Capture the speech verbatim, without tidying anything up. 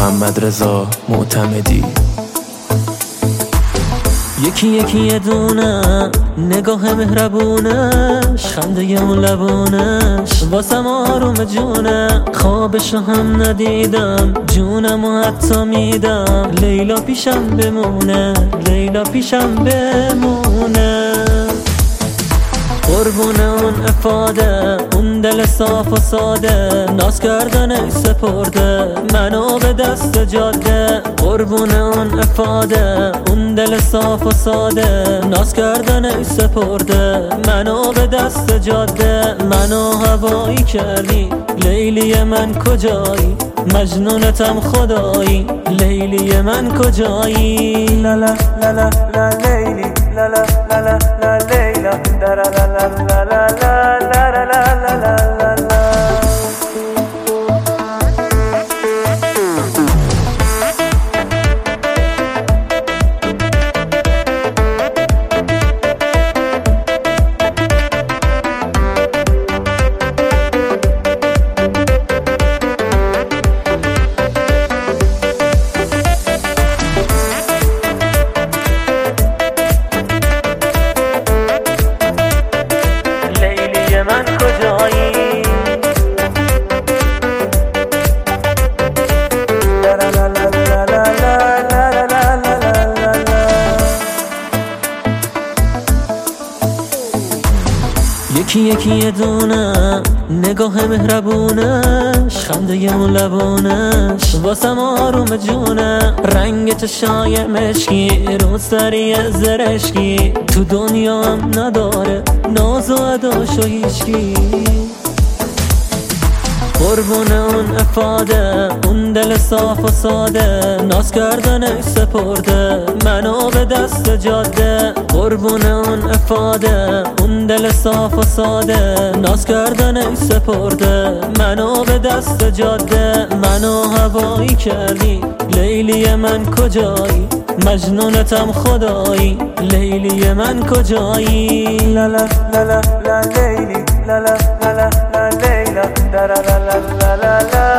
محمد رضا معتمدی. یکی یکی یه دونه نگاه مهربونش، خنده اون لبونش واسم آروم جونه. خوابشو هم ندیدم جونمو حتی میدم، لیلا پیشم بمونه، لیلا پیشم بمونه. قربونه اون افاده، اون دل صاف و ساده، ناز کردنش سپرده منو به دست جاده. قربونه اون افاده، اون دل صاف و ساده، ناز کردنش سپرده منو به دست جاده. منو هوایی کردی لیلی من کجایی، مجنونتم خدایی لیلی من کجایی. لالا لالا لا لیلی لالا لالا لا لیلا درا لا لا لا لا لا لا لا لا لا. من کجایی؟ یکی یکی یه دونه نگاه مهربونش، خنده اون لبونش واسم آروم جونه. رنگ چشای مشکی، روسری زرشکی، تو دنیا هم نداره ناز و اداشو هیچکی. قربونه اون افاده، اون دل صاف و ساده، ناز کردنش سپرده منو به دست جاده. قربونه اون افاده، اون دل صاف و ساده، ناز کردنش سپرده منو به دست جاده. منو هوایی کردی لیلی من کجایی، مجنونتم خدایی لیلی من کجایی. لالا لالا لا لیلی لالا لالا لا لیلا درا لا لا لا لا